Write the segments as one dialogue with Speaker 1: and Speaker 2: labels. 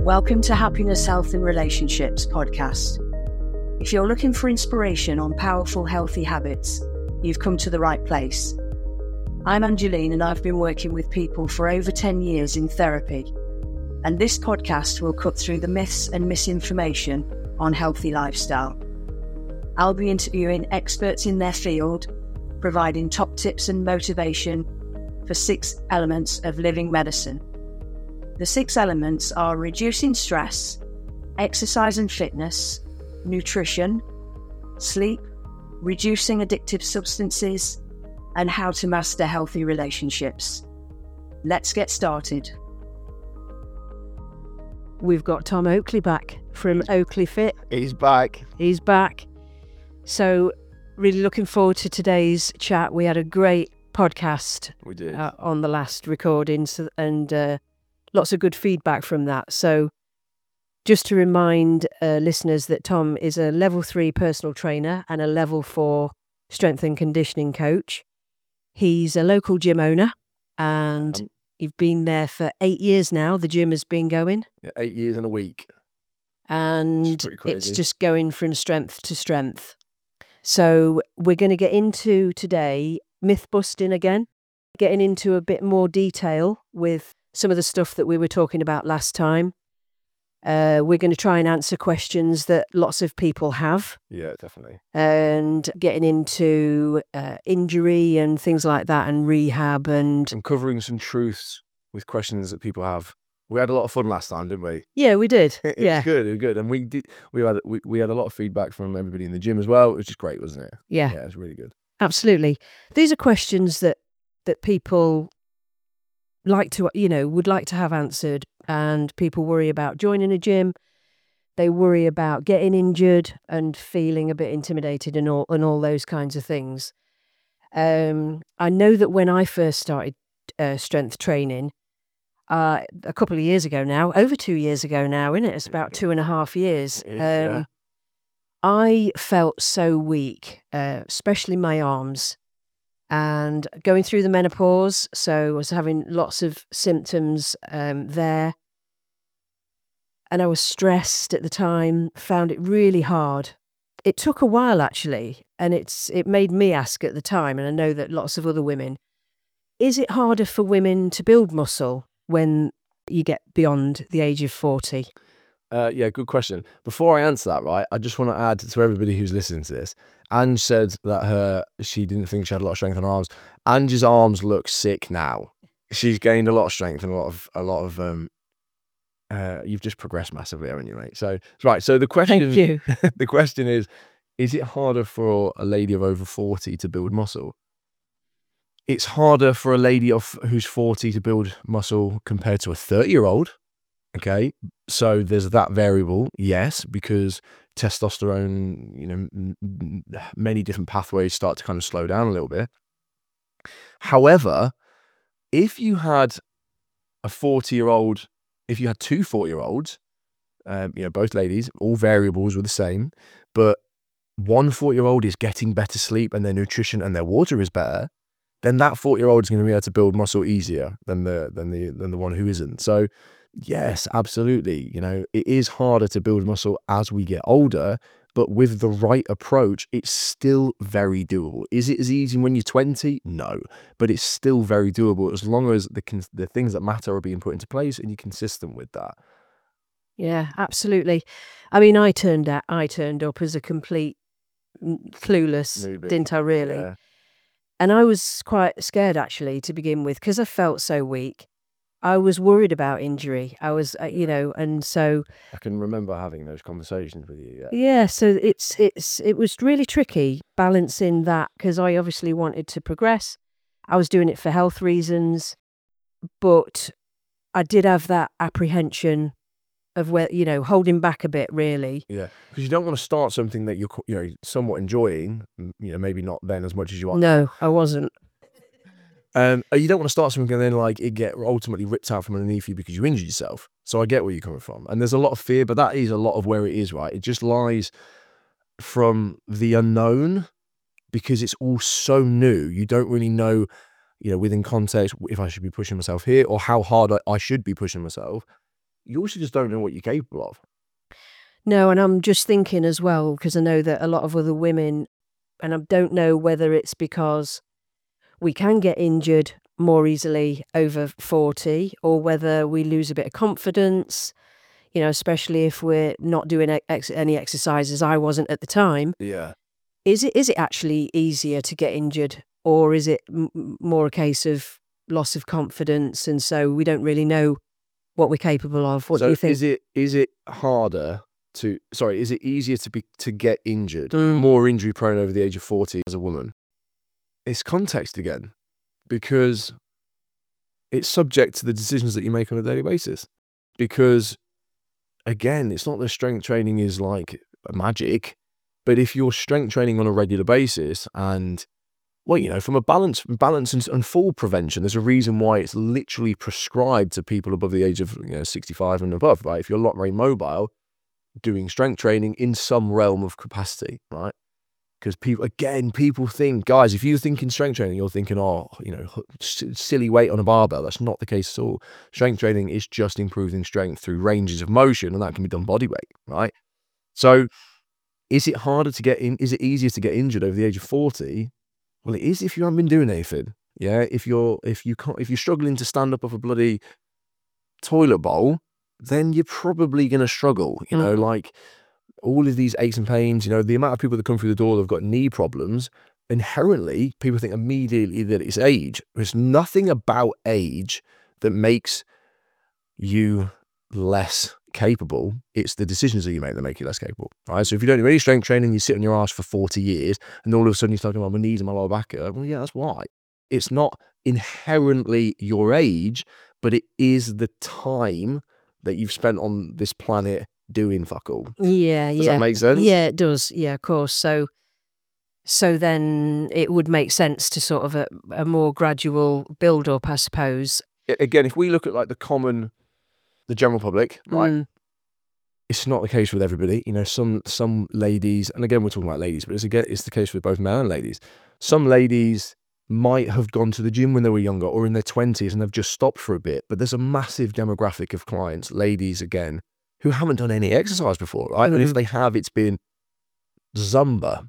Speaker 1: Welcome to Happiness, Health and Relationships podcast. If you're looking for inspiration on powerful, healthy habits, you've come to the right place. I'm Angeline and I've been working with people for over 10 years in therapy. And this podcast will cut through the myths and misinformation on healthy lifestyle. I'll be interviewing experts in their field, providing top tips and motivation for 6 elements of living medicine. The 6 elements are reducing stress, exercise and fitness, nutrition, sleep, reducing addictive substances, and how to master healthy relationships. Let's get started. We've got Tom Oakley back from Oakley Fit.
Speaker 2: He's back.
Speaker 1: He's back. So really looking forward to today's chat. We had a great podcast
Speaker 2: We did.
Speaker 1: On the last recording and lots of good feedback from that. So just to remind listeners that Tom is a level 3 personal trainer and a level 4 strength and conditioning coach. He's a local gym owner and you've been there for 8 years now. The gym has been going.
Speaker 2: Yeah, 8 years and a week.
Speaker 1: And it's just going from strength to strength. So we're going to get into today myth busting again, getting into a bit more detail with some of the stuff that we were talking about last time. We're going to try and answer questions that lots of people have.
Speaker 2: Yeah, definitely.
Speaker 1: And getting into injury and things like that and rehab and
Speaker 2: covering some truths with questions that people have. We had a lot of fun last time, didn't we?
Speaker 1: Yeah, we did.
Speaker 2: It
Speaker 1: Yeah.
Speaker 2: was good. It was good. And we had a lot of feedback from everybody in the gym as well, which is great, wasn't it?
Speaker 1: Yeah.
Speaker 2: Yeah, it was really good.
Speaker 1: Absolutely. These are questions that people would like to have answered, and people worry about joining a gym. They worry about getting injured and feeling a bit intimidated and all those kinds of things. I know that when I first started strength training, a couple of years ago now, over 2 years ago now, isn't it? It's about 2.5 years.
Speaker 2: Yeah.
Speaker 1: I felt so weak, especially my arms. And going through the menopause, so I was having lots of symptoms there. And I was stressed at the time, found it really hard. It took a while, actually, and it made me ask at the time, and I know that lots of other women, is it harder for women to build muscle when you get beyond the age of 40?
Speaker 2: Yeah, good question. Before I answer that, right, I just want to add to everybody who's listening to this. Ange said that she didn't think she had a lot of strength on her arms. Ange's arms look sick now. She's gained a lot of strength and a lot of you've just progressed massively, haven't you, mate? So right. So the question,
Speaker 1: Thank you.
Speaker 2: the question is it harder for a lady of over 40 to build muscle? It's harder for a lady who's 40 to build muscle compared to a 30-year-old. Okay, so there's that variable, yes, because testosterone, many different pathways start to kind of slow down a little bit. However, if you had a 40-year-old, if you had 2 40-year-olds, both ladies, all variables were the same, but one 40-year-old is getting better sleep and their nutrition and their water is better, then that 40-year-old is going to be able to build muscle easier than the one who isn't. So yes, absolutely. It is harder to build muscle as we get older, but with the right approach, it's still very doable. Is it as easy when you're 20? No, but it's still very doable as long as the things that matter are being put into place and you're consistent with that.
Speaker 1: Yeah, absolutely. I mean, I turned up as a complete clueless,
Speaker 2: Newbie.
Speaker 1: didn't I really?
Speaker 2: Yeah.
Speaker 1: And I was quite scared actually to begin with because I felt so weak. I was worried about injury. I was, and so
Speaker 2: I can remember having those conversations with you.
Speaker 1: yeah. So it was really tricky balancing that because I obviously wanted to progress. I was doing it for health reasons, but I did have that apprehension of where holding back a bit really.
Speaker 2: Yeah, because you don't want to start something that you're somewhat enjoying. Maybe not then as much as you want.
Speaker 1: No, I wasn't.
Speaker 2: You don't want to start something and then it get ultimately ripped out from underneath you because you injured yourself. So I get where you're coming from. And there's a lot of fear, but that is a lot of where it is, right? It just lies from the unknown because it's all so new. You don't really know, within context, if I should be pushing myself here or how hard I should be pushing myself. you also just don't know what you're capable of.
Speaker 1: No, and I'm just thinking as well, because I know that a lot of other women, and I don't know whether it's because we can get injured more easily over 40 or whether we lose a bit of confidence, especially if we're not doing any exercises. I wasn't at the time.
Speaker 2: Yeah.
Speaker 1: Is it actually easier to get injured, or is it more a case of loss of confidence, and so we don't really know what we're capable of? What do you think?
Speaker 2: Is it easier to get injured, more injury prone over the age of 40 as a woman? It's context again, because it's subject to the decisions that you make on a daily basis. Because again, it's not that strength training is like magic, but if you're strength training on a regular basis and, well, from a balance and fall prevention, there's a reason why it's literally prescribed to people above the age of 65 and above, right? If you're not very mobile, doing strength training in some realm of capacity, right? Because people think, guys, if you're thinking strength training, you're thinking, silly weight on a barbell. That's not the case at all. Strength training is just improving strength through ranges of motion, and that can be done body weight, right? So is it harder to get in? Is it easier to get injured over the age of 40? Well, it is if you haven't been doing anything. Yeah, if you're struggling to stand up off a bloody toilet bowl, then you're probably going to struggle. Like all of these aches and pains. The amount of people that come through the door that have got knee problems. Inherently, people think immediately that it's age. There's nothing about age that makes you less capable. It's the decisions that you make that make you less capable, right? So if you don't do any strength training, you sit on your ass for 40 years, and all of a sudden you're talking about my knees and my lower back. Well, yeah, that's why. It's not inherently your age, but it is the time that you've spent on this planet doing fuck all.
Speaker 1: Yeah.
Speaker 2: Does that make sense?
Speaker 1: Yeah, it does. Yeah, of course. So then it would make sense to sort of a more gradual build up, I suppose.
Speaker 2: Again, if we look at like the general public, right? It's not the case with everybody. Some ladies, and again, we're talking about ladies, but it's the case with both men and ladies. Some ladies might have gone to the gym when they were younger or in their 20s and they've just stopped for a bit. But there's a massive demographic of clients, ladies again, who haven't done any exercise before, right? And if they have, it's been Zumba,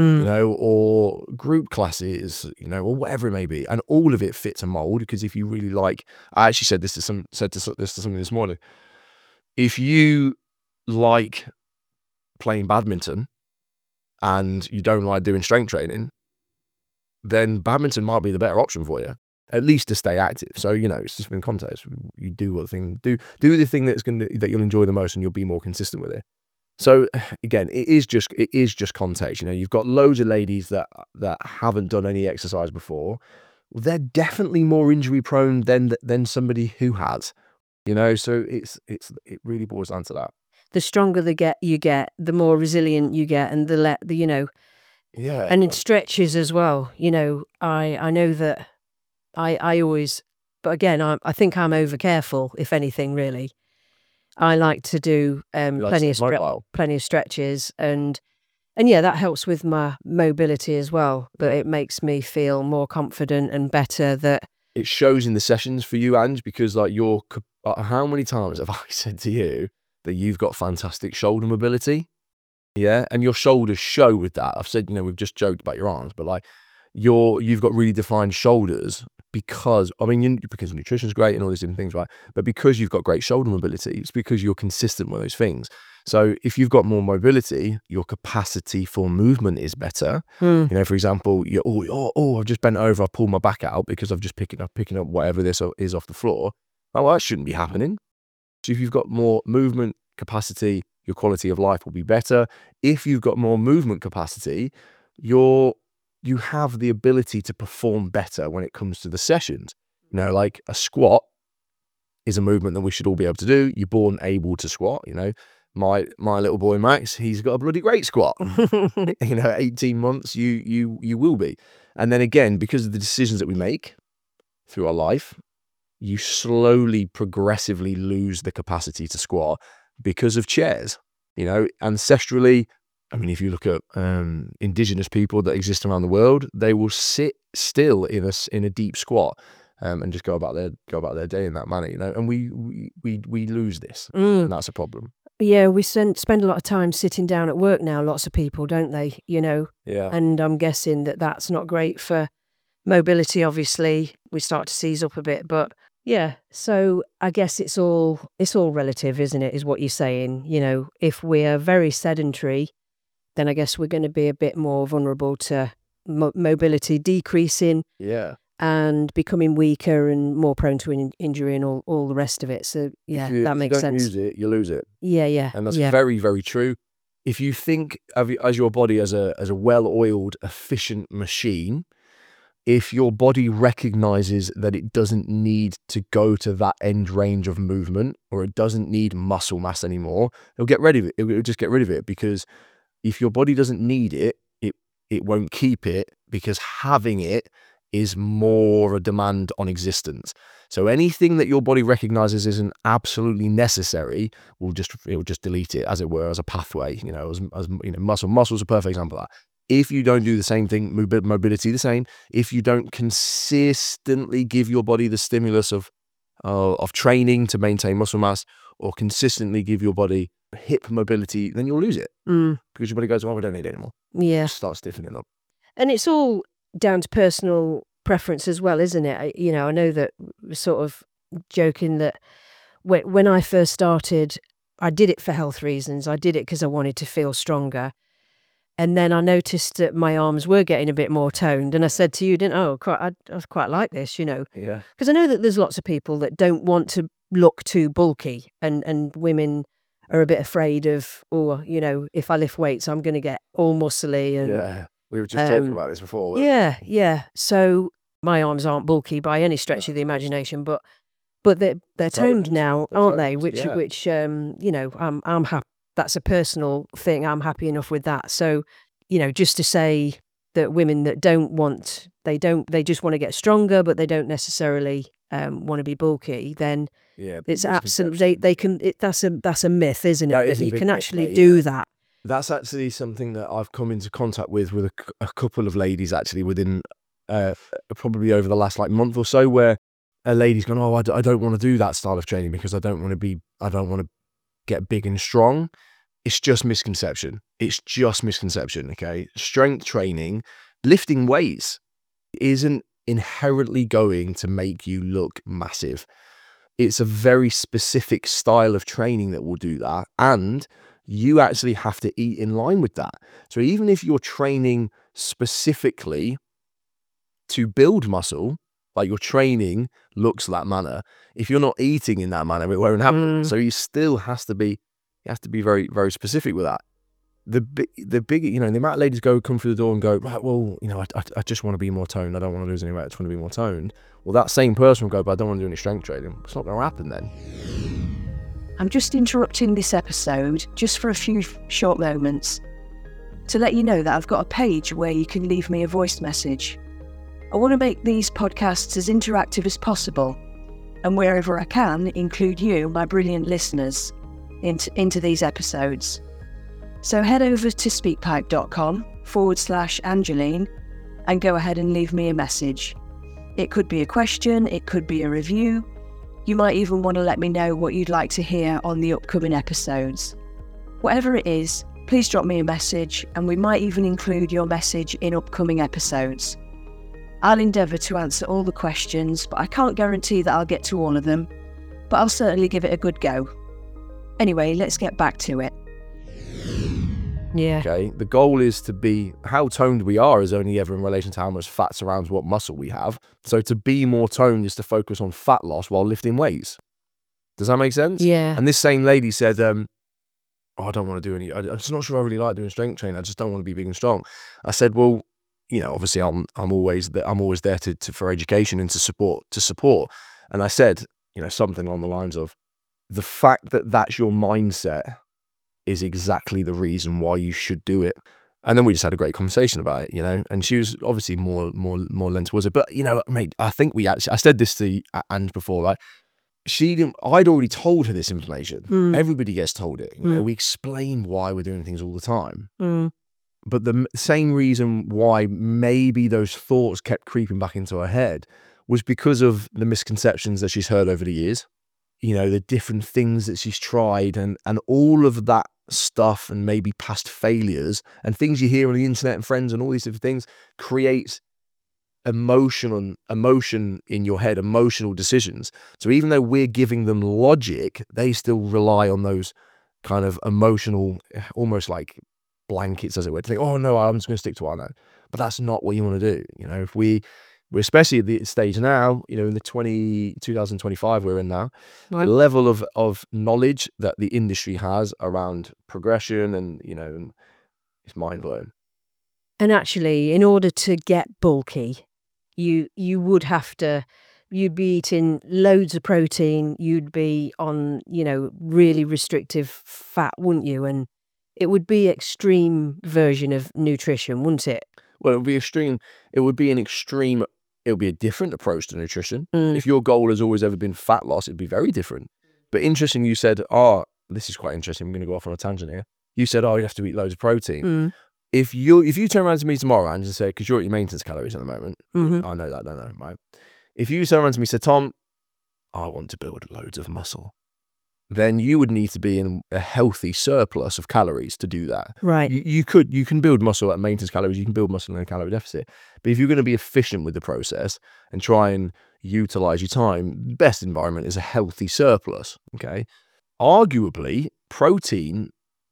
Speaker 2: or group classes, or whatever it may be. And all of it fits a mold, because if you really like, I actually said this to somebody this morning. If you like playing badminton and you don't like doing strength training, then badminton might be the better option for you, at least to stay active. So, it's just in context. You do the thing that you'll enjoy the most, and you'll be more consistent with it. So again, it is just context. You've got loads of ladies that haven't done any exercise before. Well, they're definitely more injury prone than somebody who has. So it really boils down to that.
Speaker 1: The stronger you get, the more resilient you get, and
Speaker 2: yeah.
Speaker 1: And in stretches as well. I know that I always, but again, I think I'm over careful, if anything, really. I like to do plenty of stretches, and yeah, that helps with my mobility as well. But it makes me feel more confident and better. That
Speaker 2: it shows in the sessions for you, Ange, because like how many times have I said to you that you've got fantastic shoulder mobility? Yeah, and your shoulders show with that. I've said, we've just joked about your arms, but like you've got really defined shoulders because nutrition's great and all these different things, right? But because you've got great shoulder mobility, it's because you're consistent with those things. So if you've got more mobility, your capacity for movement is better. For example, I've just bent over, I pulled my back out because I've just picking up whatever this is off the floor. Well, that shouldn't be happening. So if you've got more movement capacity, your quality of life will be better. If you've got more movement capacity, you have the ability to perform better when it comes to the sessions. Like a squat is a movement that we should all be able to do. You're born able to squat. My little boy Max, he's got a bloody great squat. 18 months, you will be. And then again, because of the decisions that we make through our life, you slowly, progressively lose the capacity to squat because of chairs. Ancestrally, if you look at indigenous people that exist around the world, they will sit still in a deep squat. and just go about their day in that manner, you know. And we lose this,
Speaker 3: Mm.
Speaker 2: and that's a problem.
Speaker 3: Yeah, we spend a lot of time sitting down at work now, lots of people, don't they? You know,
Speaker 2: Yeah.
Speaker 3: and I'm guessing that that's not great for mobility, obviously. We start to seize up a bit, but yeah, so I guess it's all relative, isn't it, is what you're saying. You know, if we're very sedentary, then I guess we're going to be a bit more vulnerable to mobility decreasing
Speaker 2: Yeah.
Speaker 3: and becoming weaker and more prone to injury and all the rest of it. So yeah, that makes sense.
Speaker 2: If you don't use it, you lose it.
Speaker 3: Yeah.
Speaker 2: And that's very, very true. If you think of as your body as a well-oiled, efficient machine, if your body recognizes that it doesn't need to go to that end range of movement, or it doesn't need muscle mass anymore, it'll get rid of it. It'll just get rid of it, because if your body doesn't need it, it won't keep it, because having it is more a demand on existence. So anything that your body recognizes isn't absolutely necessary it will just delete it, as it were, as a pathway. You know, as you know, muscle's a perfect example of that. If you don't do the same thing, mobility the same. If you don't consistently give your body the stimulus of training to maintain muscle mass, or consistently give your body hip mobility, then you'll lose it, because your body goes, "Well, we don't need it anymore."
Speaker 3: Yeah,
Speaker 2: Start stiffening up.
Speaker 3: And it's all down to personal preference as well, isn't it? You know, I know that we're sort of joking that when I first started, I did it for health reasons. I did it because I wanted to feel stronger. And then I noticed that my arms were getting a bit more toned. And I said to you, I quite like this, you know.
Speaker 2: Yeah.
Speaker 3: Because I know that there's lots of people that don't want to look too bulky, and women are a bit afraid of, you know, if I lift weights, I'm going to get all muscly. And,
Speaker 2: yeah. We were just talking about this before.
Speaker 3: Yeah. So my arms aren't bulky by any stretch of the imagination, but they're toned now, aren't they? Which you know, I'm happy. That's a personal thing. I'm happy enough with that. So, you know, just to say that women that they just want to get stronger, but they don't necessarily want to be bulky, then it's absolutely that's a myth, isn't it? That you can actually do that.
Speaker 2: That's actually something that I've come into contact with a couple of ladies, actually, within probably over the last month or so, where a lady's gone, I don't want to do that style of training because I don't want to get big and strong. It's just misconception. Okay, strength training, lifting weights, isn't inherently going to make you look massive. It's a very specific style of training that will do that, and you actually have to eat in line with that. So even if you're training specifically to build muscle, like your training looks that manner, if you're not eating in that manner, it won't happen. So you still have to be very, very specific with that. The big, you know, the amount of ladies come through the door and go, right, well, you know, I just want to be more toned. I don't want to lose any weight. I just want to be more toned. Well, that same person will go, but I don't want to do any strength training. It's not going to happen then.
Speaker 1: I'm just interrupting this episode just for a few short moments to let you know that I've got a page where you can leave me a voice message. I want to make these podcasts as interactive as possible, and wherever I can, include you, my brilliant listeners, into these episodes. So head over to speakpipe.com/Angeline and go ahead and leave me a message. It could be a question, it could be a review. You might even want to let me know what you'd like to hear on the upcoming episodes. Whatever it is, please drop me a message, and we might even include your message in upcoming episodes. I'll endeavour to answer all the questions, but I can't guarantee that I'll get to all of them, but I'll certainly give it a good go. Anyway, let's get back to it.
Speaker 3: Yeah.
Speaker 2: Okay. The goal is to be, how toned we are is only ever in relation to how much fat surrounds what muscle we have. So to be more toned is to focus on fat loss while lifting weights. Does that make sense?
Speaker 3: Yeah.
Speaker 2: And this same lady said, I don't want to do any, I'm just not sure I really like doing strength training. I just don't want to be big and strong. I said, well, you know, obviously I'm always there for education and to support. And I said, you know, something along the lines of, the fact that that's your mindset is exactly the reason why you should do it. And then we just had a great conversation about it, you know, and she was obviously more lent towards it. But, you know, mate, I think I said this to Ange before, like, I'd already told her this information. Everybody gets told it. You know, we explain why we're doing things all the time. But the same reason why maybe those thoughts kept creeping back into her head was because of the misconceptions that she's heard over the years, the different things that she's tried and all of that stuff, and maybe past failures and things you hear on the internet and friends and all these different things creates emotion in your head, emotional decisions. So even though we're giving them logic, they still rely on those kind of emotional, almost like blankets, as it were, to think, oh no, I'm just going to stick to what I know. But that's not what you want to do. If we're especially at the stage now, in the 2025 we're in now,
Speaker 3: Right.
Speaker 2: the level of knowledge that the industry has around progression and, it's mind blowing.
Speaker 3: And actually, in order to get bulky, you would have to, you'd be eating loads of protein, you'd be on, really restrictive fat, wouldn't you? And it would be extreme version of nutrition, wouldn't it?
Speaker 2: Well, it would be extreme. It would be a different approach to nutrition.
Speaker 3: Mm.
Speaker 2: If your goal has always ever been fat loss, it'd be very different. But interesting, you said, this is quite interesting. I'm going to go off on a tangent here. You said, you have to eat loads of protein.
Speaker 3: Mm.
Speaker 2: If you turn around to me tomorrow and just say, because you're at your maintenance calories at the moment,
Speaker 3: Mm-hmm.
Speaker 2: I know that, don't know, right? If you turn around to me and say, Tom, I want to build loads of muscle, then you would need to be in a healthy surplus of calories to do that.
Speaker 3: Right.
Speaker 2: You can build muscle at maintenance calories, you can build muscle in a calorie deficit. But if you're going to be efficient with the process and try and utilize your time, the best environment is a healthy surplus. Okay. Arguably, protein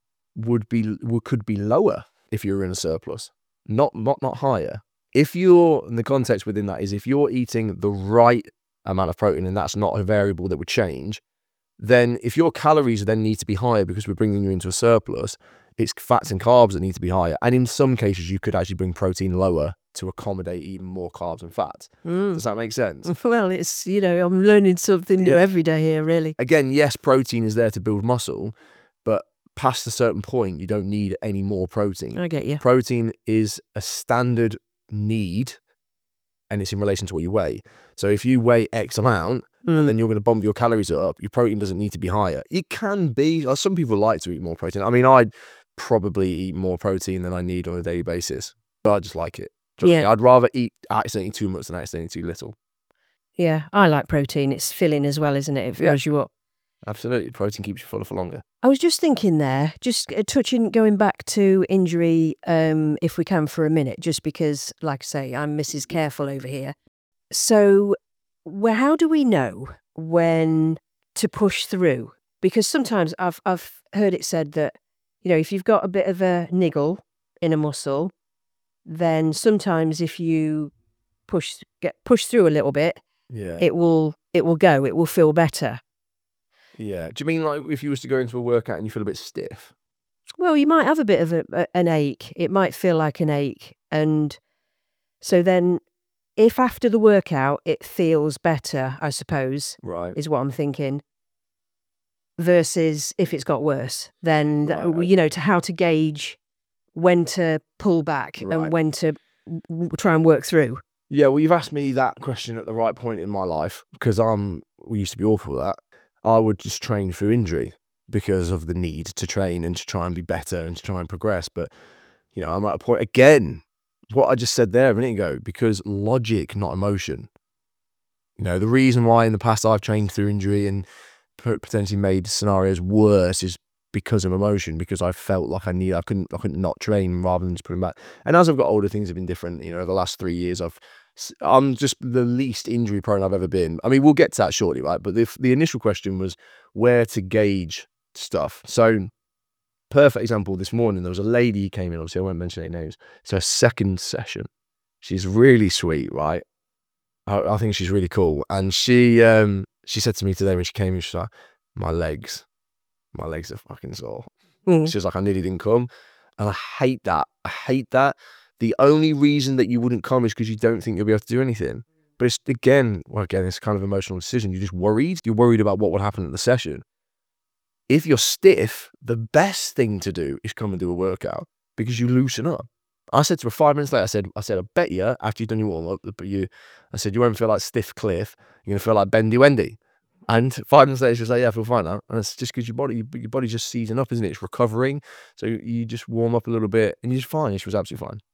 Speaker 2: could be lower if you're in a surplus, not higher. If you're, and the context within that is if you're eating the right amount of protein, and that's not a variable that would change, then if your calories then need to be higher because we're bringing you into a surplus, it's fats and carbs that need to be higher. And in some cases, you could actually bring protein lower to accommodate even more carbs and fats. Does that make sense?
Speaker 3: Well, it's, I'm learning something new every day here, really.
Speaker 2: Again, yes, protein is there to build muscle, but past a certain point, you don't need any more protein.
Speaker 3: I get you.
Speaker 2: Protein is a standard need, and it's in relation to what you weigh. So if you weigh X amount, then you're going to bump your calories up. Your protein doesn't need to be higher. It can be. Some people like to eat more protein. I mean, I'd probably eat more protein than I need on a daily basis, but I just like it.
Speaker 3: Yeah.
Speaker 2: I'd rather eat accidentally too much than accidentally too little.
Speaker 3: Yeah, I like protein. It's filling as well, isn't it? It fills you up.
Speaker 2: Absolutely. Protein keeps you fuller for longer.
Speaker 3: I was just thinking there, just going back to injury, if we can for a minute, just because, like I say, I'm Mrs. Careful over here. So, how do we know when to push through? Because sometimes I've heard it said that, if you've got a bit of a niggle in a muscle, then sometimes if you get pushed through a little bit, it will go. It will feel better.
Speaker 2: Yeah. Do you mean like if you was to go into a workout and you feel a bit stiff?
Speaker 3: Well, you might have a bit of an ache. It might feel like an ache. And so then if after the workout it feels better, I suppose,
Speaker 2: right,
Speaker 3: is what I'm thinking, versus if it's got worse, then, to how to gauge when to pull back and when to try and work through.
Speaker 2: Yeah, well, you've asked me that question at the right point in my life, because we used to be awful at that. I would just train through injury because of the need to train and to try and be better and to try and progress. But, I'm at a point, again, what I just said there a minute ago, because logic, not emotion. The reason why in the past I've trained through injury and potentially made scenarios worse is because of emotion, because I felt like I couldn't not train rather than just put them back. And as I've got older, things have been different. The last 3 years I'm just the least injury prone I've ever been. I mean, we'll get to that shortly, right? But the initial question was where to gauge stuff. So, perfect example, this morning, there was a lady who came in, obviously I won't mention any names. It's her second session. She's really sweet, right? I think she's really cool. And she said to me today when she came in, she's like, my legs are fucking sore. She was like, I nearly didn't come. And I hate that. The only reason that you wouldn't come is because you don't think you'll be able to do anything. But it's it's kind of an emotional decision. You're just worried. You're worried about what would happen at the session. If you're stiff, the best thing to do is come and do a workout because you loosen up. I said to her 5 minutes later, I said, I bet you after you've done your warm up, I said, you won't feel like stiff Cliff. You're going to feel like Bendy Wendy. And 5 minutes later, she was like, yeah, I feel fine now. And it's just because your body's just seizing up, isn't it? It's recovering. So you just warm up a little bit and you're just fine. She was absolutely fine.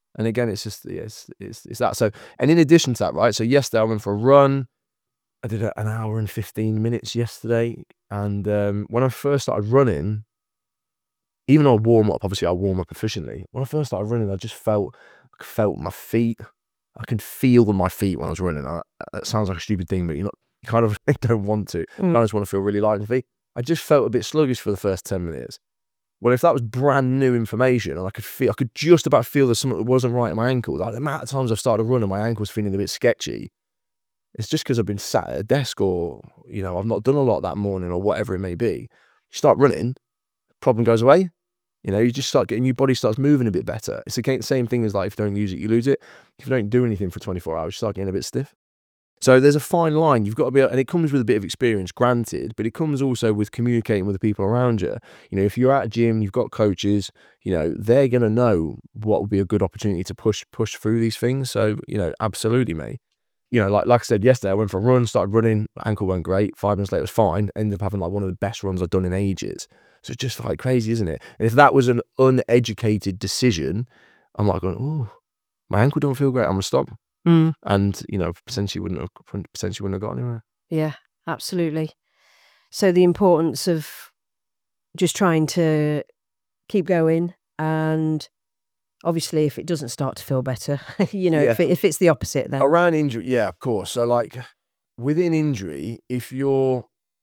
Speaker 2: And again, it's just, it's that. So, and in addition to that, right? So yesterday I went for a run. I did an hour and 15 minutes yesterday. And when I first started running, even though I warm up, obviously I warm up efficiently. When I first started running, I just felt my feet. I can feel my feet when I was running. That sounds like a stupid thing, but you kind of don't want to. I just want to feel really light in the feet. I just felt a bit sluggish for the first 10 minutes. Well, if that was brand new information, and I could just about feel there's something that wasn't right in my ankle. Like the amount of times I've started running, my ankle's feeling a bit sketchy. It's just because I've been sat at a desk, or I've not done a lot that morning, or whatever it may be. You start running, problem goes away. You just start getting, your body starts moving a bit better. It's the same thing as like, if you don't use it, you lose it. If you don't do anything for 24 hours, you start getting a bit stiff. So there's a fine line. You've got to be able, and it comes with a bit of experience, granted, but it comes also with communicating with the people around you. If you're at a gym, you've got coaches, they're going to know what would be a good opportunity to push through these things. So, absolutely, mate. Like I said yesterday, I went for a run, started running, ankle went great. 5 minutes later, it was fine. Ended up having like one of the best runs I've done in ages. So it's just like crazy, isn't it? And if that was an uneducated decision, I'm like going, oh, my ankle don't feel great, I'm going to stop. And, potentially wouldn't have got anywhere.
Speaker 3: Yeah, absolutely. So the importance of just trying to keep going, and obviously if it doesn't start to feel better, if it's the opposite then.
Speaker 2: Around injury, yeah, of course. So like within injury, if you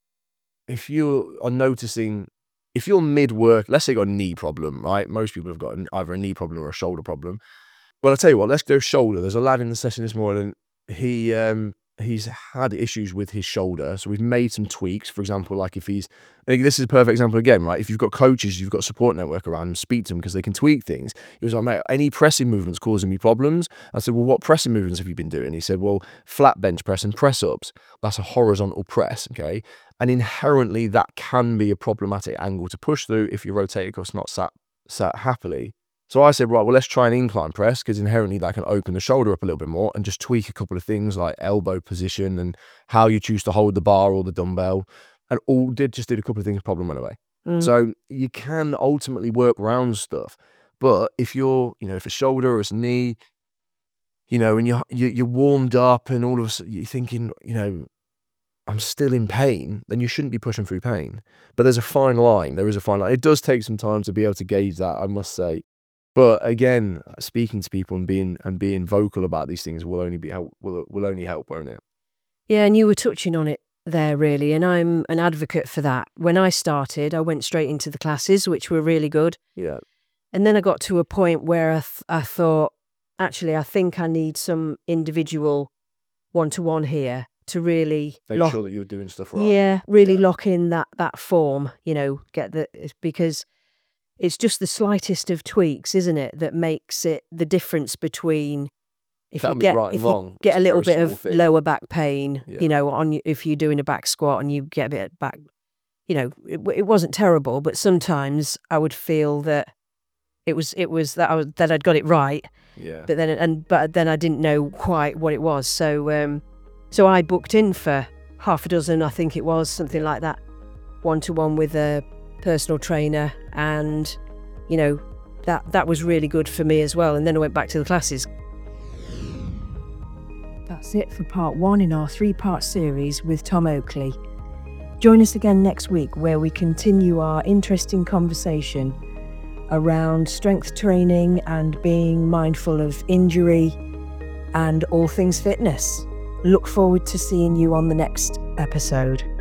Speaker 2: are noticing, if you're mid-work, let's say you got a knee problem, right? Most people have got either a knee problem or a shoulder problem. Well, I'll tell you what, let's go shoulder. There's a lad in the session this morning. He's had issues with his shoulder. So we've made some tweaks. For example, like this is a perfect example again, right? If you've got coaches, you've got support network around them, speak to them because they can tweak things. He was like, mate, any pressing movements causing me problems? I said, well, what pressing movements have you been doing? He said, well, flat bench press and press ups. That's a horizontal press, okay? And inherently that can be a problematic angle to push through if your rotator cuff's not sat happily. So I said, right, well, let's try an incline press, because inherently that can open the shoulder up a little bit more, and just tweak a couple of things like elbow position and how you choose to hold the bar or the dumbbell. And did a couple of things, problem went away. So you can ultimately work around stuff. But if you're, if it's shoulder or it's a knee, and you're warmed up and all of a sudden you're thinking, I'm still in pain, then you shouldn't be pushing through pain. But there's a fine line. There is a fine line. It does take some time to be able to gauge that, I must say. But again, speaking to people and being vocal about these things will only help, won't it?
Speaker 3: Yeah, and you were touching on it there, really, and I'm an advocate for that. When I started, I went straight into the classes, which were really good.
Speaker 2: Yeah.
Speaker 3: And then I got to a point where I thought, actually, I think I need some individual one-to-one here to really
Speaker 2: make sure that you're doing stuff right.
Speaker 3: Yeah, really lock in that form, because it's just the slightest of tweaks, isn't it, that makes it the difference between if you get a little bit of lower back pain, if you're doing a back squat and you get a bit of back, it wasn't terrible, but sometimes I would feel that it was that I'd got it right.
Speaker 2: Yeah.
Speaker 3: But then I didn't know quite what it was. So I booked in for half a dozen, I think it was, something like that, one-to-one with a personal trainer, and that was really good for me as well. And then I went back to the classes. That's it for part 1 in our 3-part series with Tom Oakley. Join us again next week, where we continue our interesting conversation around strength training and being mindful of injury and all things fitness. Look forward to seeing you on the next episode.